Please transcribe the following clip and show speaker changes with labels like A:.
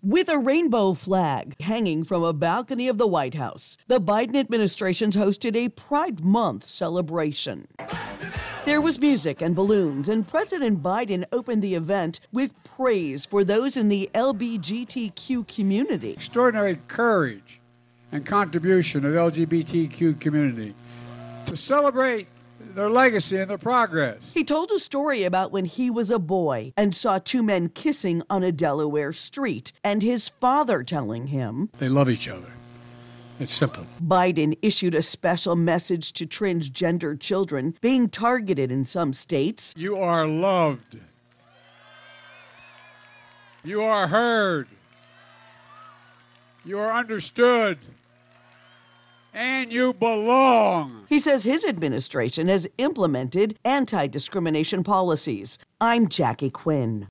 A: With a rainbow flag hanging from a balcony of the White House, the Biden administration's hosted a Pride Month celebration. There was music and balloons, and President Biden opened the event with praise for those in the LGBTQ community.
B: Extraordinary courage and contribution of the LGBTQ community to celebrate their legacy and their progress.
A: He told a story about when he was a boy and saw two men kissing on a Delaware street, and his father telling him,
B: "They love each other. It's simple."
A: Biden issued a special message to transgender children being targeted in some states.
B: You are loved. You are heard. You are understood. And you belong.
A: He says his administration has implemented anti-discrimination policies. I'm Jackie Quinn.